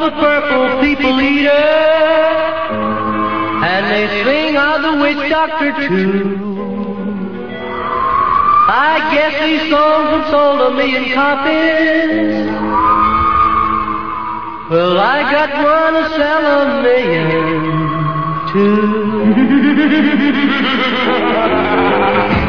the purple people eater, and they sing of the witch doctor too. I guess these songs have sold 1 million copies. Well, I got one to sell 1 million too.